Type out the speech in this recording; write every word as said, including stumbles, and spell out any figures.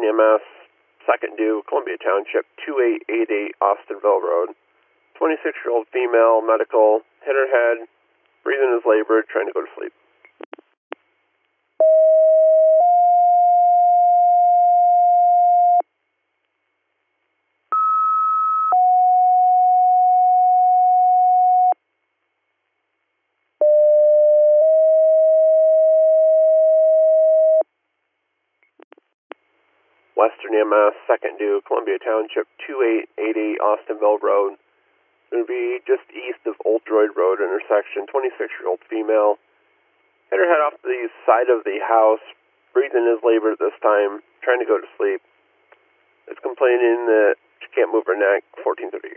E M S, second due, Columbia Township, two eight eight eight Austinville Road. twenty-six-year-old female, medical, hit her head, breathing is labored, trying to go to sleep. Western E M S, second due, Columbia Township, two eight eight eight Austinville Road. It would be just east of Old Droid Road intersection, twenty-six-year-old female. Hit her head off the side of the house, breathing is labored this time, trying to go to sleep. Is complaining that she can't move her neck, fourteen thirty.